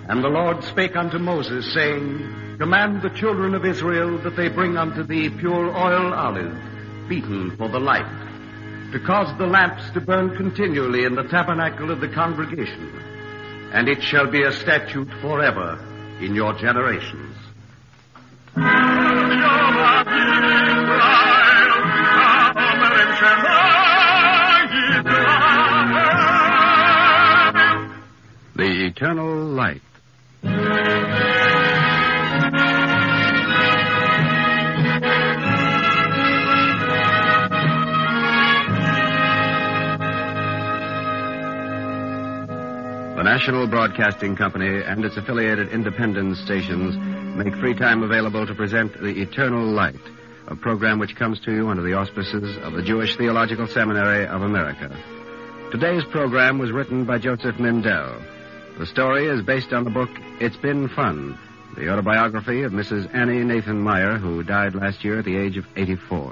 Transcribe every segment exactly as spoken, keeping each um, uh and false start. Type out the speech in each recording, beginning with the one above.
And the Lord spake unto Moses, saying, Command the children of Israel that they bring unto thee pure oil olive, beaten for the light, to cause the lamps to burn continually in the tabernacle of the congregation. And it shall be a statute forever in your generations. The Eternal Light. The National Broadcasting Company and its affiliated independent stations make free time available to present The Eternal Light, a program which comes to you under the auspices of the Jewish Theological Seminary of America. Today's program was written by Joseph Mindell. The story is based on the book It's Been Fun, the autobiography of Missus Annie Nathan Meyer, who died last year at the age of eighty-four.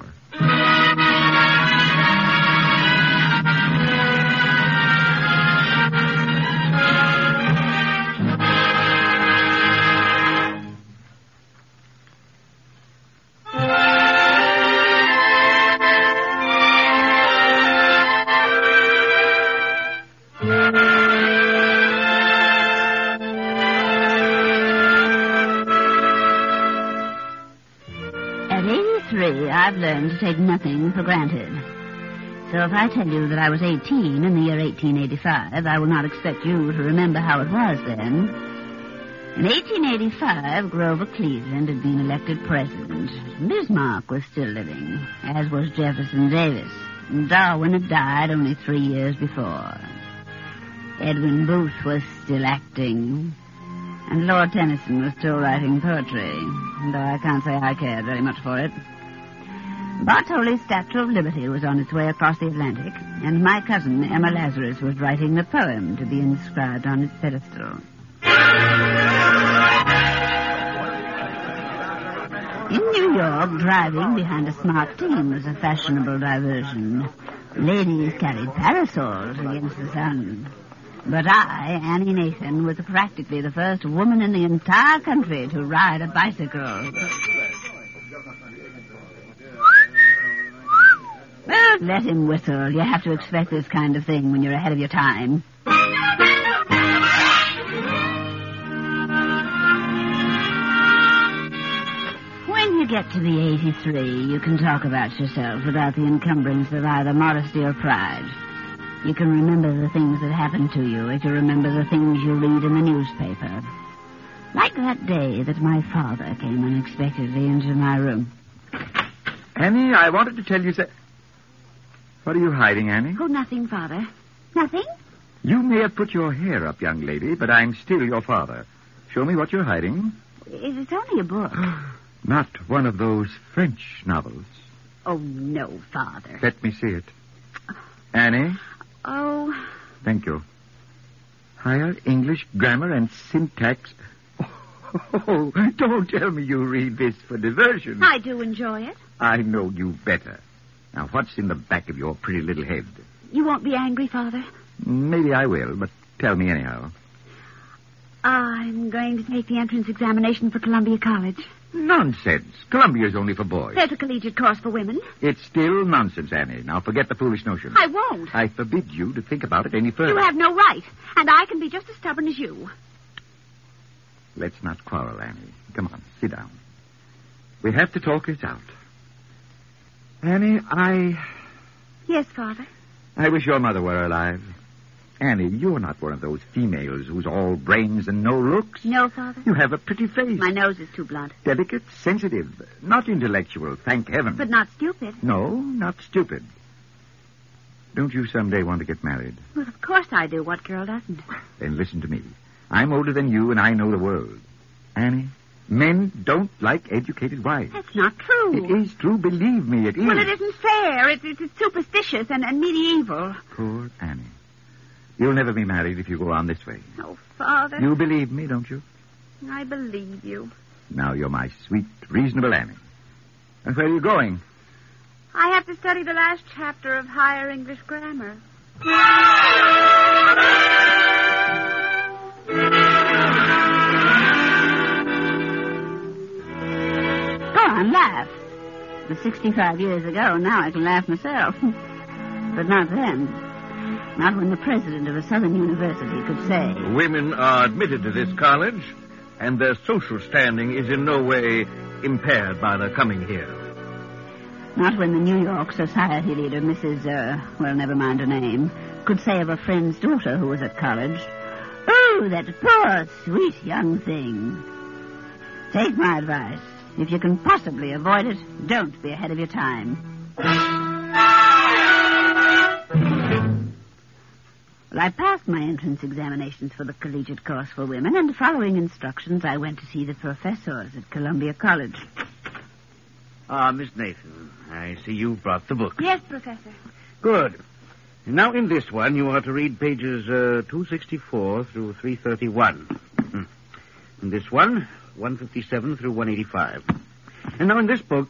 I've learned to take nothing for granted. So if I tell you that I was eighteen in the year eighteen eighty-five, I will not expect you to remember how it was then. In eighteen eighty-five, Grover Cleveland had been elected president. Bismarck was still living, as was Jefferson Davis. And Darwin had died only three years before. Edwin Booth was still acting. And Lord Tennyson was still writing poetry, though I can't say I cared very much for it. Bartoli's Statue of Liberty was on its way across the Atlantic, and my cousin, Emma Lazarus, was writing the poem to be inscribed on its pedestal. In New York, driving behind a smart team was a fashionable diversion. Ladies carried parasols against the sun. But I, Annie Nathan, was practically the first woman in the entire country to ride a bicycle. Well, let him whistle. You have to expect this kind of thing when you're ahead of your time. When you get to the eighty-three, you can talk about yourself without the encumbrance of either modesty or pride. You can remember the things that happened to you if you remember the things you read in the newspaper. Like that day that my father came unexpectedly into my room. Annie, I wanted to tell you that... What are you hiding, Annie? Oh, nothing, Father. Nothing? You may have put your hair up, young lady, but I'm still your father. Show me what you're hiding. It's only a book. Not one of those French novels. Oh, no, Father. Let me see it. Annie? Oh. Thank you. Higher English grammar and syntax. Oh, don't tell me you read this for diversion. I do enjoy it. I know you better. Now, what's in the back of your pretty little head? You won't be angry, Father? Maybe I will, but tell me anyhow. I'm going to take the entrance examination for Columbia College. Nonsense. Columbia's only for boys. There's a collegiate course for women. It's still nonsense, Annie. Now, forget the foolish notion. I won't. I forbid you to think about it any further. You have no right, and I can be just as stubborn as you. Let's not quarrel, Annie. Come on, sit down. We have to talk this out. Annie, I... Yes, Father? I wish your mother were alive. Annie, you're not one of those females who's all brains and no looks. No, Father? You have a pretty face. My nose is too blunt. Delicate, sensitive, not intellectual, thank heaven. But not stupid. No, not stupid. Don't you someday want to get married? Well, of course I do. What girl doesn't? Then listen to me. I'm older than you, and I know the world. Annie, men don't like educated wives. That's not true. It is true. Believe me, it is. Well, it isn't fair. It's, it's, it's superstitious and, and medieval. Poor Annie. You'll never be married if you go on this way. Oh, Father. You believe me, don't you? I believe you. Now you're my sweet, reasonable Annie. And where are you going? I have to study the last chapter of Higher English Grammar. and laugh. It was sixty-five years ago. Now I can laugh myself. But not then. Not when the president of a southern university could say... Women are admitted to this college, and their social standing is in no way impaired by their coming here. Not when the New York society leader, Missus Uh, well, never mind her name, could say of a friend's daughter who was at college, "Oh, that poor, sweet young thing." Take my advice. If you can possibly avoid it, don't be ahead of your time. Well, I passed my entrance examinations for the collegiate course for women, and following instructions, I went to see the professors at Columbia College. Ah, Miss Nathan, I see you brought the book. Yes, Professor. Good. Now, in this one, you are to read pages uh, two sixty-four through three thirty-one. In this one, one fifty-seven through one eighty-five. And now in this book...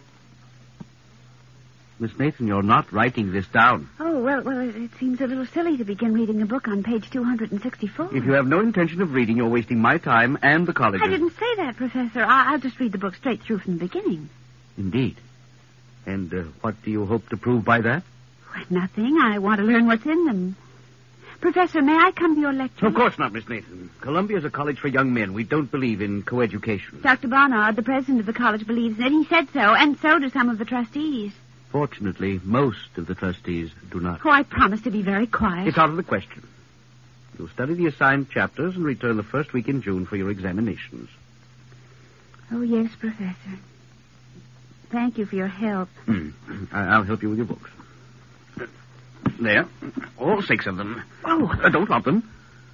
Miss Nathan, you're not writing this down. Oh, well, well, it, it seems a little silly to begin reading a book on page two sixty-four. If you have no intention of reading, you're wasting my time and the college's. I didn't say that, Professor. I, I'll just read the book straight through from the beginning. Indeed. And uh, what do you hope to prove by that? Well, nothing. I want to learn what's in them. Professor, may I come to your lecture? Of course not, Miss Nathan. Columbia's a college for young men. We don't believe in coeducation. Doctor Barnard, the president of the college, believes in it. He said so, and so do some of the trustees. Fortunately, most of the trustees do not. Oh, I promise to be very quiet. It's out of the question. You'll study the assigned chapters and return the first week in June for your examinations. Oh, yes, Professor. Thank you for your help. Hmm. I'll help you with your books. There. All six of them. Oh. Uh, don't drop them.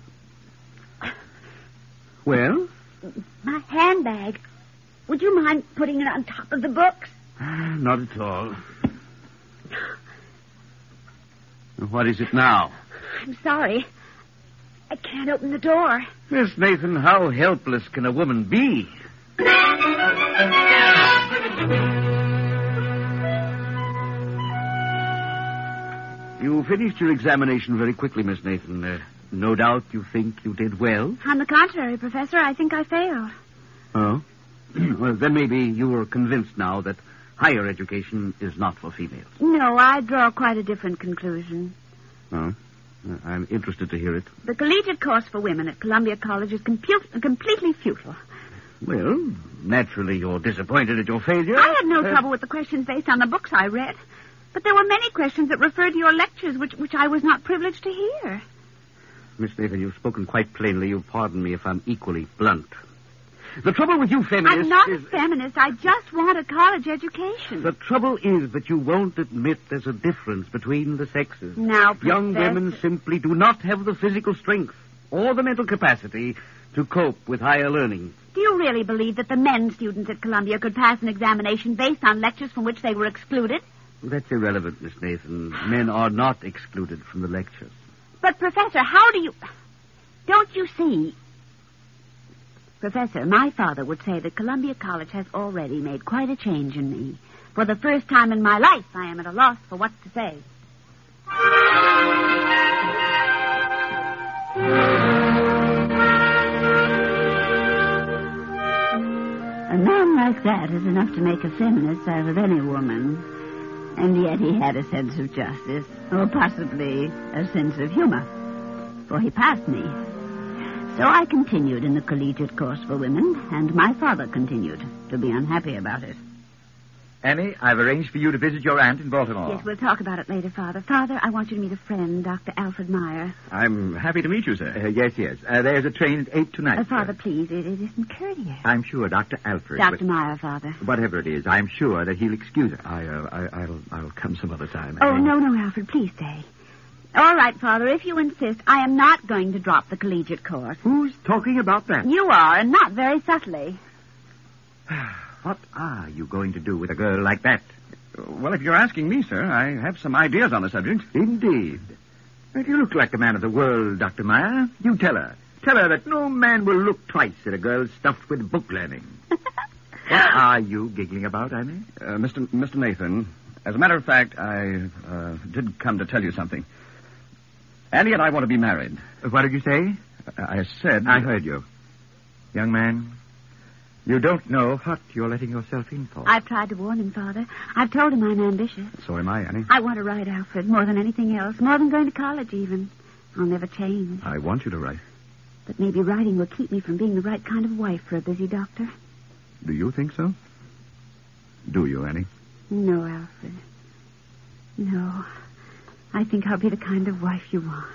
Well? My handbag. Would you mind putting it on top of the books? Uh, not at all. What is it now? I'm sorry. I can't open the door. Miss Nathan, how helpless can a woman be? You finished your examination very quickly, Miss Nathan. Uh, no doubt you think you did well. On the contrary, Professor, I think I failed. Oh? Well, then maybe you are convinced now that higher education is not for females. No, I draw quite a different conclusion. Oh? I'm interested to hear it. The collegiate course for women at Columbia College is compu- completely futile. Well, naturally you're disappointed at your failure. I had no Uh, trouble with the questions based on the books I read. But there were many questions that referred to your lectures, which, which I was not privileged to hear. Miss Nathan, you've spoken quite plainly. You'll pardon me if I'm equally blunt. The trouble with you feminists I'm not is... a feminist. I just want a college education. The trouble is that you won't admit there's a difference between the sexes. Now, Young Professor- women simply do not have the physical strength or the mental capacity to cope with higher learning. Do you really believe that the men students at Columbia could pass an examination based on lectures from which they were excluded? That's irrelevant, Miss Nathan. Men are not excluded from the lectures. But, Professor, how do you... Don't you see... Professor, my father would say that Columbia College has already made quite a change in me. For the first time in my life, I am at a loss for what to say. A man like that is enough to make a feminist out of any woman. And yet he had a sense of justice, or possibly a sense of humor. For he passed me. So I continued in the collegiate course for women, and my father continued to be unhappy about it. Annie, I've arranged for you to visit your aunt in Baltimore. Yes, we'll talk about it later, Father. Father, I want you to meet a friend, Doctor Alfred Meyer. I'm happy to meet you, sir. Uh, yes, yes. Uh, there's a train at eight tonight. Uh, Father, sir. please, it, it isn't courteous. I'm sure Doctor Alfred... Doctor but Meyer, Father. whatever it is, I'm sure that he'll excuse us. I, uh, I, I'll, I'll come some other time. Oh, no, no, Alfred, please stay. All right, Father, if you insist, I am not going to drop the collegiate course. Who's talking about that? You are, and not very subtly. What are you going to do with a girl like that? Well, if you're asking me, sir, I have some ideas on the subject. Indeed. But you look like a man of the world, Doctor Meyer. You tell her. Tell her that no man will look twice at a girl stuffed with book learning. What are you giggling about, Annie? Uh, Mister Mister Nathan, as a matter of fact, I uh, did come to tell you something. Annie and I want to be married. What did you say? I said... I heard you. Young man, You don't know what you're letting yourself in for. I've tried to warn him, Father. I've told him I'm ambitious. So am I, Annie. I want to write, Alfred, more than anything else. More than going to college, even. I'll never change. I want you to write. But maybe writing will keep me from being the right kind of wife for a busy doctor. Do you think so? Do you, Annie? No, Alfred. No. I think I'll be the kind of wife you want.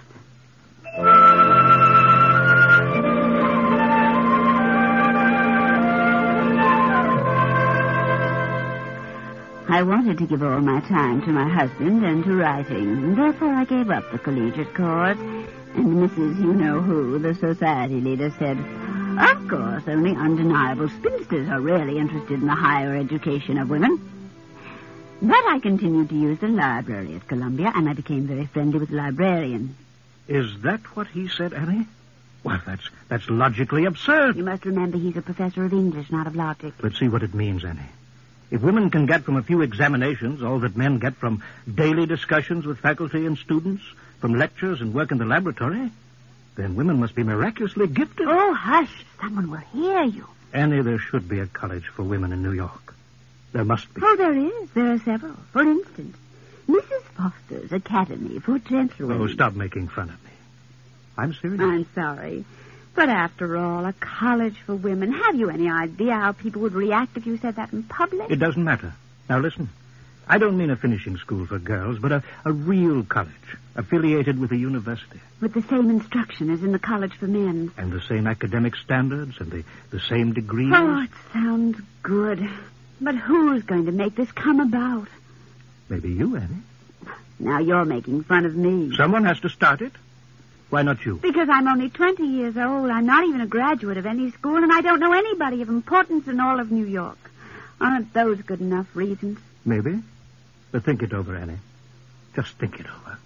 I wanted to give all my time to my husband and to writing. Therefore, I gave up the collegiate course. And Missus You-Know-Who, the society leader, said, "Of course, only undeniable spinsters are really interested in the higher education of women." But I continued to use the library at Columbia, and I became very friendly with the librarian. Is that what he said, Annie? Well, that's that's logically absurd. You must remember he's a professor of English, not of logic. Let's see what it means, Annie. If women can get from a few examinations all that men get from daily discussions with faculty and students, from lectures and work in the laboratory, then women must be miraculously gifted. Oh, hush. Someone will hear you. Annie, there should be a college for women in New York. There must be. Oh, there is. There are several. For instance, Missus Foster's Academy for Gentlewomen. Oh, stop making fun of me. I'm serious. I'm sorry. But after all, a college for women. Have you any idea how people would react if you said that in public? It doesn't matter. Now, listen. I don't mean a finishing school for girls, but a, a real college, affiliated with a university. With the same instruction as in the college for men. And the same academic standards and the, the same degrees. Oh, it sounds good. But who's going to make this come about? Maybe you, Annie. Now you're making fun of me. Someone has to start it. Why not you? Because I'm only twenty years old. I'm not even a graduate of any school, and I don't know anybody of importance in all of New York. Aren't those good enough reasons? Maybe. But think it over, Annie. Just think it over.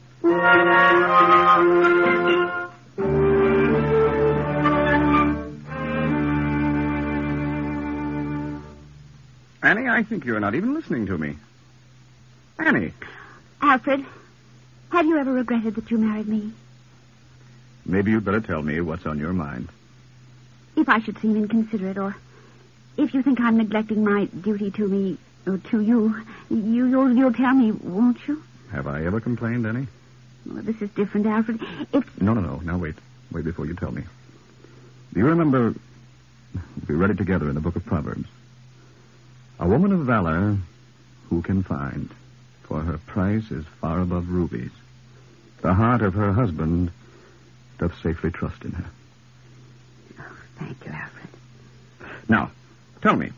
Annie, I think you're not even listening to me. Annie. Alfred, have you ever regretted that you married me? Maybe you'd better tell me what's on your mind. If I should seem inconsiderate, or if you think I'm neglecting my duty to me, or to you, you you'll, you'll tell me, won't you? Have I ever complained, Annie? Well, this is different, Alfred. It's... No, no, no. Now, wait. Wait before you tell me. Do you remember... We read it together in the book of Proverbs. A woman of valor, who can find? For her price is far above rubies. The heart of her husband doth safely trust in her. Oh, thank you, Alfred. Now, tell me.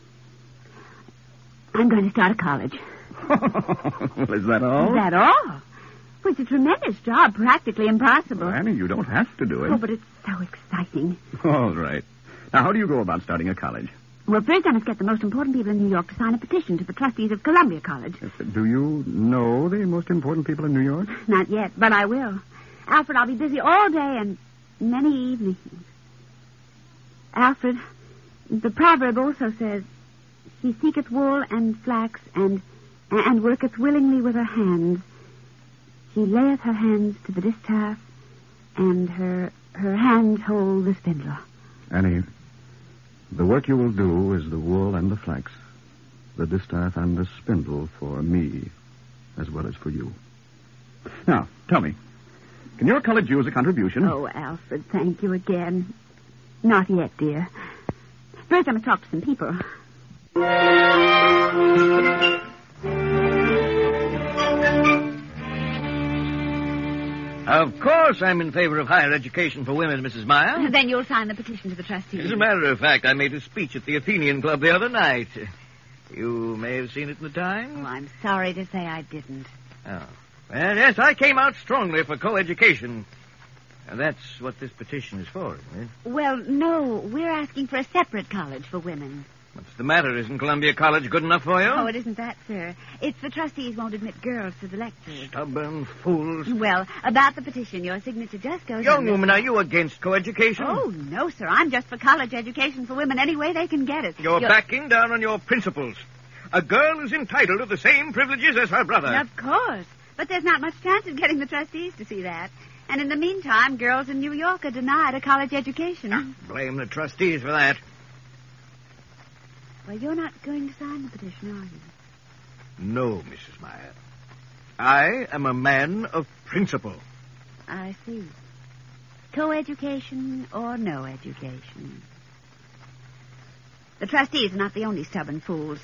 I'm going to start a college. Well, is that all? Is that all? Well, it's a tremendous job, practically impossible. Well, Annie, you don't have to do it. Oh, but it's so exciting. All right. Now, how do you go about starting a college? Well, first I must get the most important people in New York to sign a petition to the trustees of Columbia College. Do you know the most important people in New York? Not yet, but I will. Alfred, I'll be busy all day and many evenings. Alfred, the proverb also says, she seeketh wool and flax and and worketh willingly with her hands. She layeth her hands to the distaff, and her her hands hold the spindle. Annie, the work you will do is the wool and the flax, the distaff and the spindle for me, as well as for you. Now, tell me, can your college use a contribution? Oh, Alfred, thank you again. Not yet, dear. First, I must talk to some people. Of course I'm in favor of higher education for women, Missus Meyer. Then you'll sign the petition to the trustees. As a matter of fact, I made a speech at the Athenian Club the other night. You may have seen it in the Times. Oh, I'm sorry to say I didn't. Oh. Well, yes, I came out strongly for co-education. And that's what this petition is for, isn't it? Well, no, we're asking for a separate college for women. What's the matter? Isn't Columbia College good enough for you? Oh, it isn't that, sir. It's the trustees won't admit girls to the lectures. Stubborn fools. Well, about the petition, your signature just goes Young on woman, are you against co-education? Oh, no, sir. I'm just for college education for women any way they can get it. You're, You're... backing down on your principles. A girl is entitled to the same privileges as her brother. Of course. But there's not much chance of getting the trustees to see that. And in the meantime, girls in New York are denied a college education. Ah, blame the trustees for that. Well, you're not going to sign the petition, are you? No, Missus Meyer. I am a man of principle. I see. Co-education or no education. The trustees are not the only stubborn fools.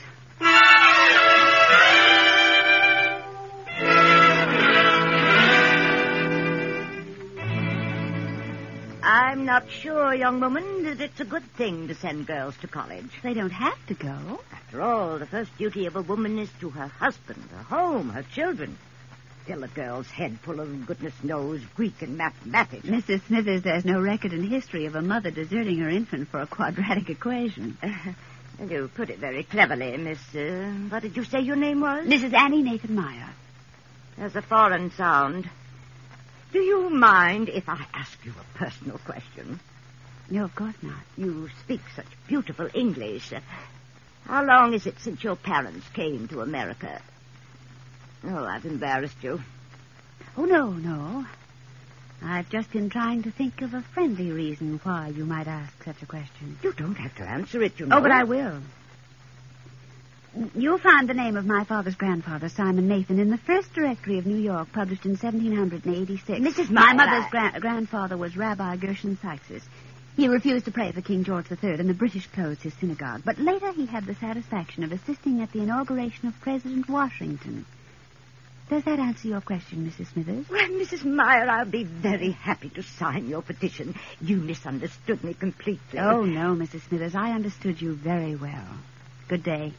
I'm not sure, young woman, that it's a good thing to send girls to college. They don't have to go. After all, the first duty of a woman is to her husband, her home, her children. Fill a girl's head full of goodness knows Greek and mathematics. Missus Smithers, there's no record in history of a mother deserting her infant for a quadratic equation. Uh, you put it very cleverly, Miss... Uh, what did you say your name was? Missus Annie Nathan Meyer. There's a foreign sound. Do you mind if I ask you a personal question? No, of course not. You speak such beautiful English. Uh, how long is it since your parents came to America? Oh, I've embarrassed you. Oh, no, no. I've just been trying to think of a friendly reason why you might ask such a question. You don't have to answer it, you know. Oh, but I will. You'll find the name of my father's grandfather, Simon Nathan, in the first directory of New York, published in seventeen eighty-six. Missus My Meyer, mother's I... gra- grandfather was Rabbi Gershon Sykes. He refused to pray for King George the Third, and the British closed his synagogue. But later he had the satisfaction of assisting at the inauguration of President Washington. Does that answer your question, Missus Smithers? Well, Missus Meyer, I'll be very happy to sign your petition. You misunderstood me completely. Oh, no, Missus Smithers. I understood you very well. Good day.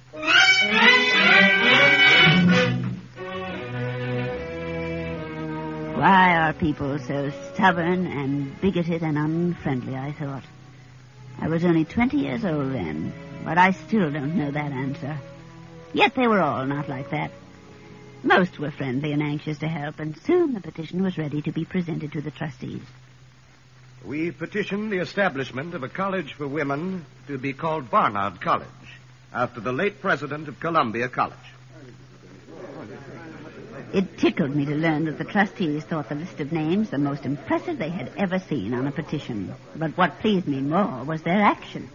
Why are people so stubborn and bigoted and unfriendly, I thought. I was only twenty years old then, but I still don't know that answer. Yet they were all not like that. Most were friendly and anxious to help, and soon the petition was ready to be presented to the trustees. We petition the establishment of a college for women to be called Barnard College, after the late president of Columbia College. It tickled me to learn that the trustees thought the list of names the most impressive they had ever seen on a petition. But what pleased me more was their action.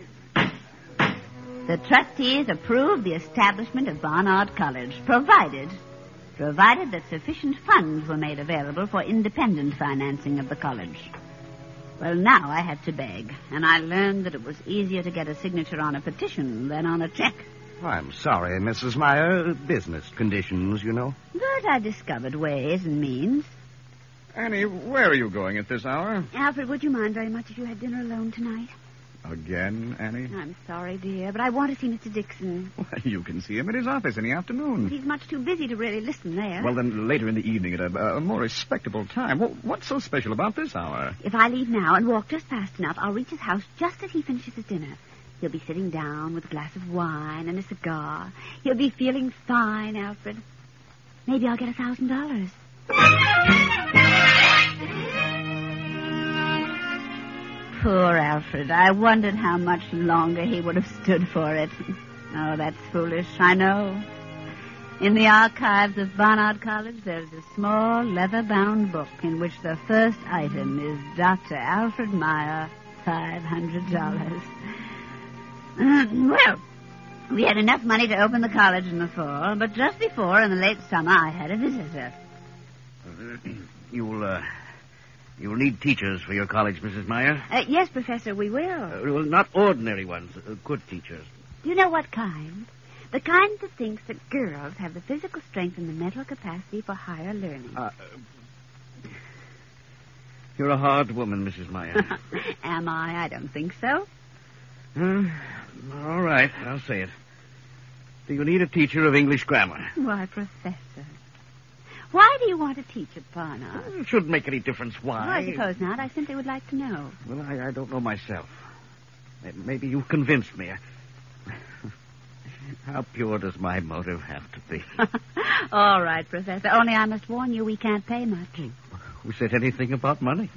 The trustees approved the establishment of Barnard College, provided, provided that sufficient funds were made available for independent financing of the college. Well, now I had to beg, and I learned that it was easier to get a signature on a petition than on a check. I'm sorry, Missus Meyer. Business conditions, you know. But I discovered ways and means. Annie, where are you going at this hour? Alfred, would you mind very much if you had dinner alone tonight? Again, Annie? I'm sorry, dear, but I want to see Mister Dixon. Well, you can see him at his office in the afternoon. He's much too busy to really listen there. Well, then later in the evening at a, a more respectable time. Well, what's so special about this hour? If I leave now and walk just fast enough, I'll reach his house just as he finishes his dinner. He'll be sitting down with a glass of wine and a cigar. He'll be feeling fine, Alfred. Maybe I'll get a thousand dollars. Poor Alfred. I wondered how much longer he would have stood for it. Oh, that's foolish, I know. In the archives of Barnard College, there's a small leather-bound book in which the first item is Doctor Alfred Meyer, five hundred dollars. Uh, well, we had enough money to open the college in the fall, but just before, in the late summer, I had a visitor. Uh, you'll, uh... You'll need teachers for your college, Missus Meyer. Uh, yes, Professor, we will. Uh, well, not ordinary ones, uh, good teachers. You know what kind? The kind that thinks that girls have the physical strength and the mental capacity for higher learning. Uh, uh, you're a hard woman, Missus Meyer. Am I? I don't think so. Uh, all right, I'll say it. Do you need a teacher of English grammar? Why, Professor. Why do you want to teach at Barnard? It shouldn't make any difference why. Well, I suppose not. I simply would like to know. Well, I, I don't know myself. Maybe you've convinced me. How pure does my motive have to be? All right, Professor. Only I must warn you we can't pay much. Who said anything about money?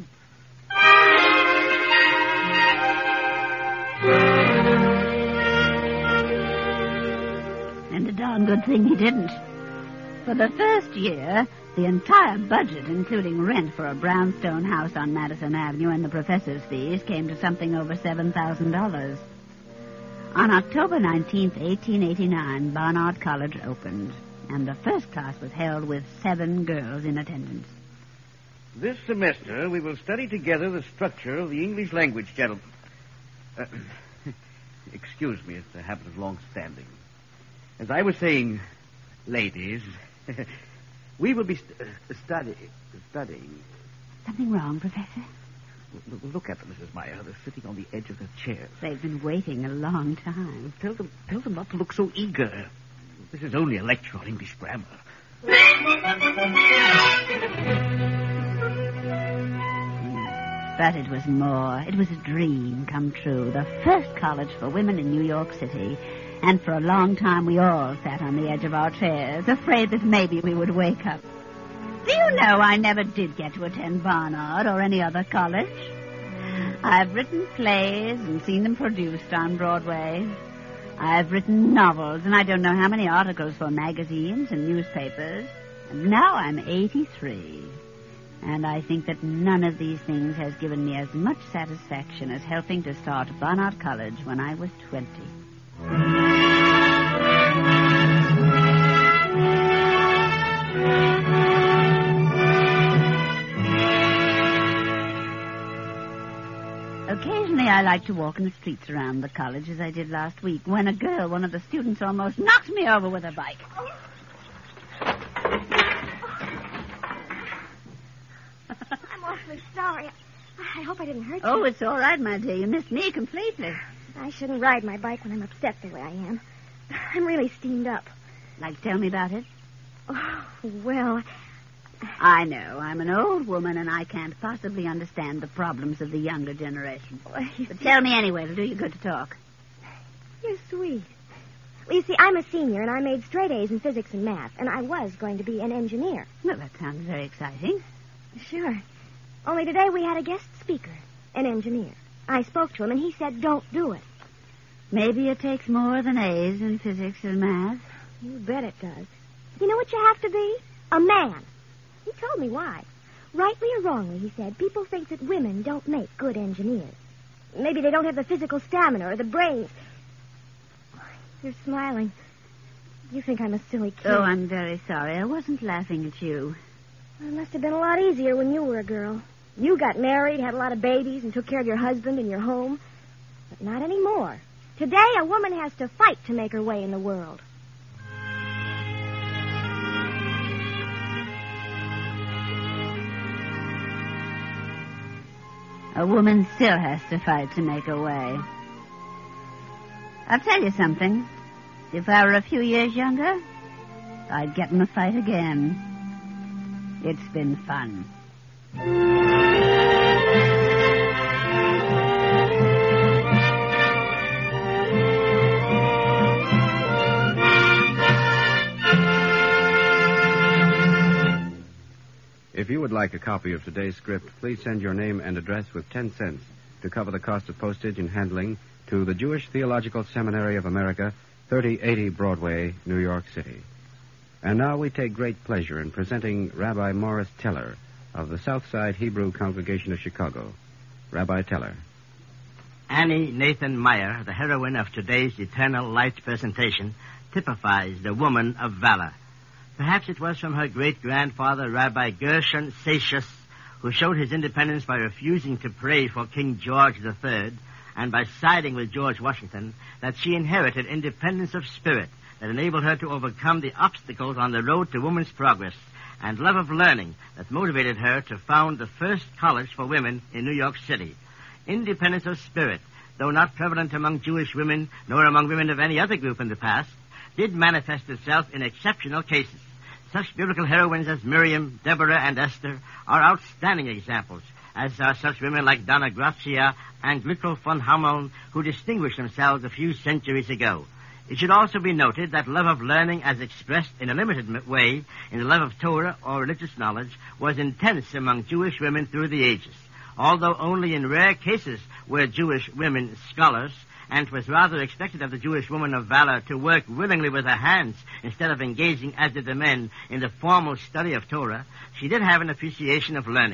And a darn good thing he didn't. For the first year, the entire budget, including rent for a brownstone house on Madison Avenue and the professor's fees, came to something over seven thousand dollars. On October nineteenth, eighteen eighty-nine, Barnard College opened, and the first class was held with seven girls in attendance. This semester, we will study together the structure of the English language, gentlemen. Uh, excuse me, it's a habit of long standing. As I was saying, ladies, we will be st- uh, study, studying. Something wrong, Professor? L- look at them, Missus Meyer. They're sitting on the edge of their chairs. They've been waiting a long time. Tell them, tell them not to look so eager. This is only a lecture on English grammar. But it was more. It was a dream come true. The first college for women in New York City. And for a long time we all sat on the edge of our chairs, afraid that maybe we would wake up. Do you know I never did get to attend Barnard or any other college? I've written plays and seen them produced on Broadway. I've written novels, and I don't know how many articles for magazines and newspapers. And now I'm eighty-three. And I think that none of these things has given me as much satisfaction as helping to start Barnard College when I was twenty. Occasionally I like to walk in the streets around the college as I did last week, when a girl, one of the students, almost knocked me over with her bike. I'm awfully sorry. I hope I didn't hurt you. Oh, it's all right, my dear. You missed me completely. I shouldn't ride my bike when I'm upset the way I am. I'm really steamed up. Like to tell me about it? Oh, well... I know. I'm an old woman, and I can't possibly understand the problems of the younger generation. Well, you but see... tell me anyway. It'll do you good to talk. You're sweet. Well, you see, I'm a senior, and I made straight A's in physics and math, and I was going to be an engineer. Well, that sounds very exciting. Sure. Only today we had a guest speaker, an engineer. I spoke to him, and he said, don't do it. Maybe it takes more than A's in physics and math. You bet it does. You know what you have to be? A man. He told me why. Rightly or wrongly, he said, people think that women don't make good engineers. Maybe they don't have the physical stamina or the brains. You're smiling. You think I'm a silly kid. Oh, I'm very sorry. I wasn't laughing at you. Well, it must have been a lot easier when you were a girl. You got married, had a lot of babies, and took care of your husband and your home. But not anymore. Today, a woman has to fight to make her way in the world. A woman still has to fight to make her way. I'll tell you something. If I were a few years younger, I'd get in the fight again. It's been fun. If you would like a copy of today's script, please send your name and address with ten cents to cover the cost of postage and handling to the Jewish Theological Seminary of America, thirty eighty Broadway, New York City. And now we take great pleasure in presenting Rabbi Morris Teller of the Southside Hebrew Congregation of Chicago. Rabbi Teller. Annie Nathan Meyer, the heroine of today's Eternal Light presentation, typifies the woman of valor. Perhaps it was from her great-grandfather, Rabbi Gershon Satius, who showed his independence by refusing to pray for King George the Third and by siding with George Washington, that she inherited independence of spirit that enabled her to overcome the obstacles on the road to woman's progress, and love of learning that motivated her to found the first college for women in New York City. Independence of spirit, though not prevalent among Jewish women nor among women of any other group in the past, did manifest itself in exceptional cases. Such biblical heroines as Miriam, Deborah, and Esther are outstanding examples, as are such women like Donna Gracia and Glickel von Hameln, who distinguished themselves a few centuries ago. It should also be noted that love of learning, as expressed in a limited way in the love of Torah or religious knowledge, was intense among Jewish women through the ages. Although only in rare cases were Jewish women scholars, and it was rather expected of the Jewish woman of valor to work willingly with her hands instead of engaging, as did the men, in the formal study of Torah, she did have an appreciation of learning.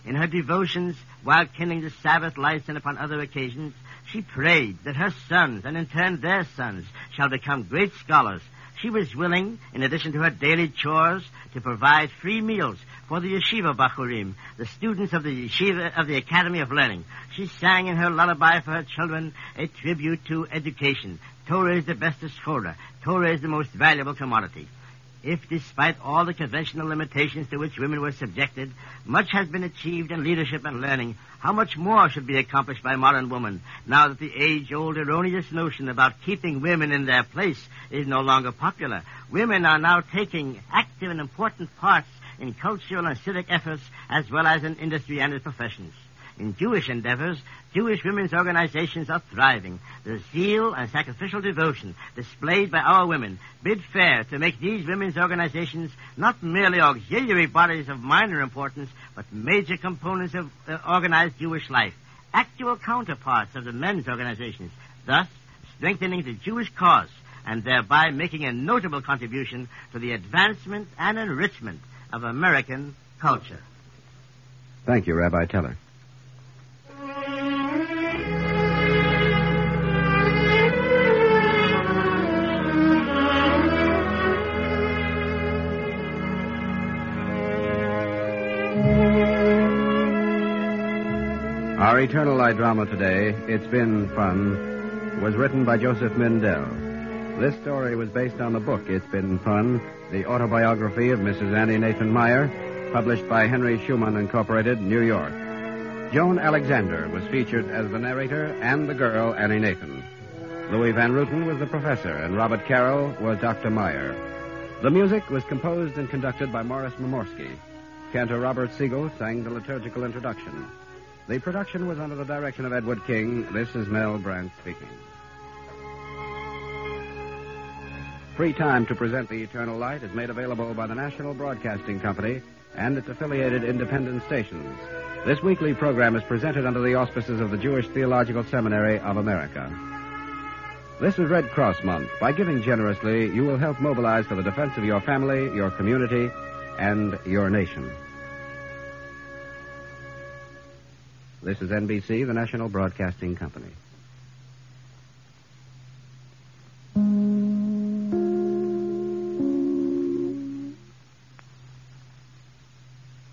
In her devotions, while kindling the Sabbath lights and upon other occasions, she prayed that her sons, and in turn their sons, shall become great scholars. She was willing, in addition to her daily chores, to provide free meals for the yeshiva bachurim, the students of the yeshiva of the Academy of Learning. She sang in her lullaby for her children a tribute to education. Torah is the best of scholar. Torah is the most valuable commodity. If, despite all the conventional limitations to which women were subjected, much has been achieved in leadership and learning, how much more should be accomplished by modern women, now that the age-old erroneous notion about keeping women in their place is no longer popular. Women are now taking active and important parts in cultural and civic efforts, as well as in industry and in professions. In Jewish endeavors, Jewish women's organizations are thriving. The zeal and sacrificial devotion displayed by our women bid fair to make these women's organizations not merely auxiliary bodies of minor importance, but major components of uh, organized Jewish life, actual counterparts of the men's organizations, thus strengthening the Jewish cause and thereby making a notable contribution to the advancement and enrichment of American culture. Thank you, Rabbi Teller. Our Eternal Light drama today, It's Been Fun, was written by Joseph Mindell. This story was based on the book It's Been Fun, the autobiography of Missus Annie Nathan Meyer, published by Henry Schumann Incorporated, New York. Joan Alexander was featured as the narrator and the girl, Annie Nathan. Louis Van Ruten was the professor, and Robert Carroll was Doctor Meyer. The music was composed and conducted by Morris Momorsky. Cantor Robert Siegel sang the liturgical introduction. The production was under the direction of Edward King. This is Mel Brandt speaking. Free time to present the Eternal Light is made available by the National Broadcasting Company and its affiliated independent stations. This weekly program is presented under the auspices of the Jewish Theological Seminary of America. This is Red Cross Month. By giving generously, you will help mobilize for the defense of your family, your community, and your nation. This is N B C, the National Broadcasting Company.